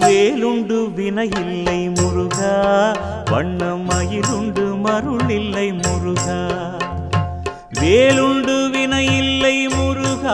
வேலுண்டு வினையில்லை முருகா, வண்ணமயிலுண்டு மருளில்லை முருகா. வேலுண்டு வினையில்லை முருகா,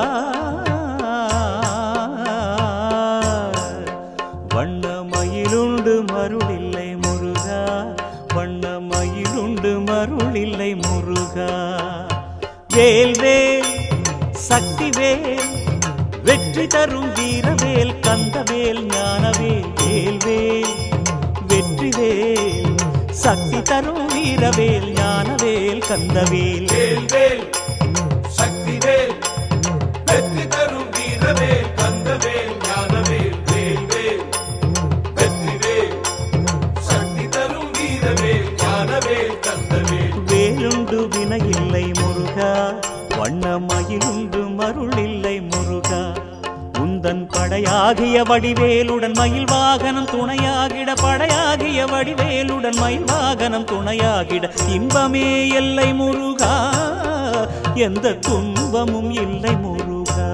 வண்ணமயிலுண்டு மருளில்லை முருகா, வண்ணமயிலுண்டு மருளில்லை முருகா. வேல் வேல் சக்தி வேல், வெற்றி தரும் வீரவேல், கந்தவேல் ஞானவேல். வேல் வேல் வெற்றி வேல், சக்தி தரும் வீரவேல், ஞானவேல், கந்தவேல். வேல் வேல் சக்தி வேல், வெற்றி தரும் வீரவேல், கந்தவேல், ஞானவேல். வேல் வேல் வெற்றி வேல், சக்தி தரும் வீரவேல், ஞானவேல், கந்தவேல். வேலுண்டு வினையில்லை முருகா, வண்ணமயிலுண்டு மருளில்லை முருகா. உந்தன் படையாகிய வடிவேலுடன் மயில் வாகனம் துணையாகிட, படையாகிய வடிவேலுடன் மயில் வாகனம் துணையாகிட, இன்பமே எல்லை முருகா, எந்த துன்பமும் இல்லை முருகா.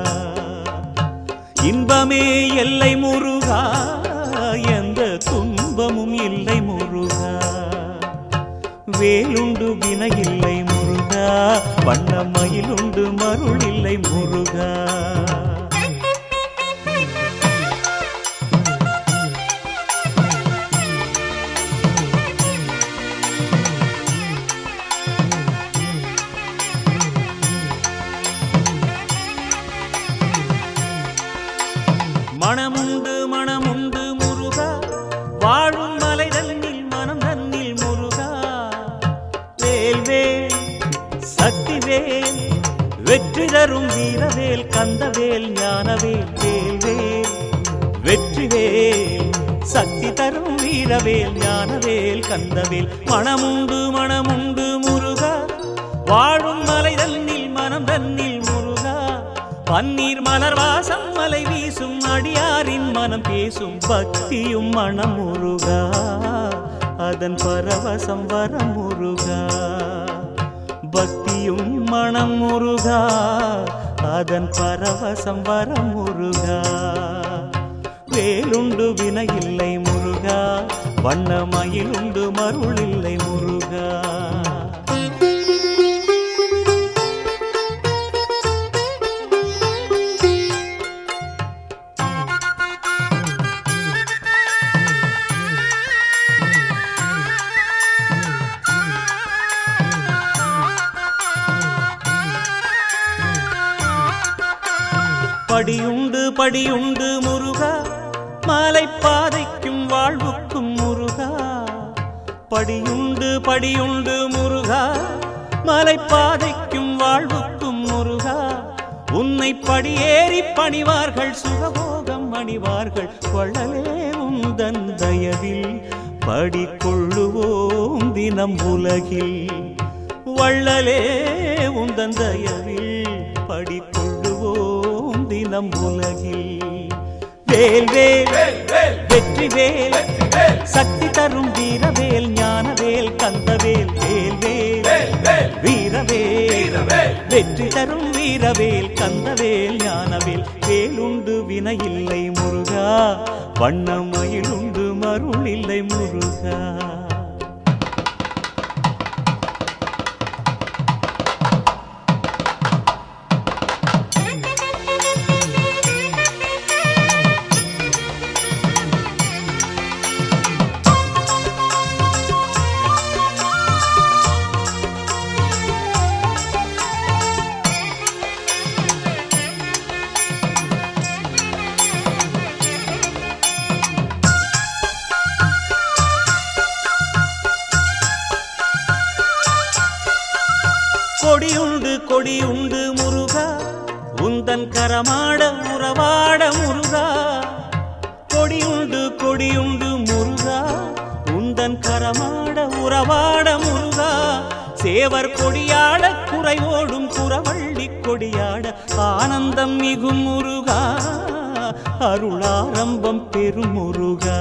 இன்பமே எல்லை முருகா, எந்த துன்பமும் இல்லை முருகா. வேலுண்டு வினையில்லை முருகா, வண்ணமயிலுண்டு மருளில்லை முருகா. மனமுண்டு மனமுண்டு முருகா, வாழும் மலை தன்னில் மனம் தன்னில் முருகா. வேல் வேல் சக்தி வேல், வெற்றி தரும் வீரவேல், கந்தவேல், ஞானவேல். வேல் வேல் வெற்றி வேல், சக்தி தரும் வீரவேல், ஞானவேல், கந்தவேல். மனமுண்டு மனமுண்டு முருகா, வாழும் மலை தன்னில் மனம் தன்னில் முருகா. பன்னீர் மலர் வாசம் மலை வீசும், அடியாரின் மனம் பேசும், பக்தியும் மனம் முருகா, அதன் பரவசம் வரம் முருகா. பக்தியும் மனம் முருகா, அதன் பரவசம் வரம் முருகா. வேலுண்டு வினையில்லை முருகா, வண்ணமயிலுண்டு மருளில்லை முருகா. படியுண்டு படியுண்டு முருகா, மலைப்பாதைக்கும் வாழ்வுக்கும் முருகா. படியுண்டு படியுண்டு முருகா, மலைப்பாதைக்கும் வாழ்வுக்கும் முருகா. உன்னை படியேறி பணிவார்கள், சுகபோகம் அணிவார்கள், வள்ளலே உந்தன் தயவில் படிக்கொள்ளுவோம் தினம் உலகில். வள்ளலே உந்தன் தயவில் படிக்கொள்ளுவோம் தினம் உலகில். வேல் வேல் வெற்றி வேல், சக்தி தரும் வீரவேல், ஞானவேல், கந்தவேல். வேல் வேல் வீரவேல், வெற்றி தரும் வீரவேல், கந்தவேல், ஞானவேல். வேலுண்டு வினையில்லை முருகா, வண்ணமயிலுண்டு மருளில்லை முருகா. கொடியுண்டு கொடியுண்டு முருகா, உந்தன் கரமாட உறவாட முருகா. கொடியுண்டு கொடியுண்டு முருகா, உந்தன் கரமாட உறவாட முருகா. சேவர் கொடியாட குறைவோடும் குறவள்ளி கொடியாட, ஆனந்தம் மிகும் முருகா, அருளாரம்பம் பெரும் முருகா.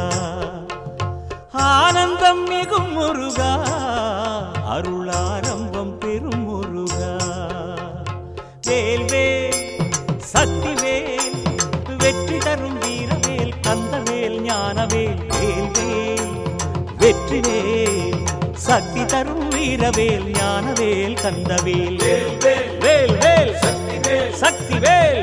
ஆனந்தம் மிகும் முருகா, அருளாரம்பம் பெரும் முருகா. வேல் வேல் சக்தி வேல், வெற்றி தரும் வீரவேல், கந்தவேல், ஞானவேல். வெற்றிவேல் சக்தி தரும் வீரவேல் ஞானவேல் கந்தவேல் வேல் வேல் வேல் வேல் சக்தி வேல் சக்திவேல்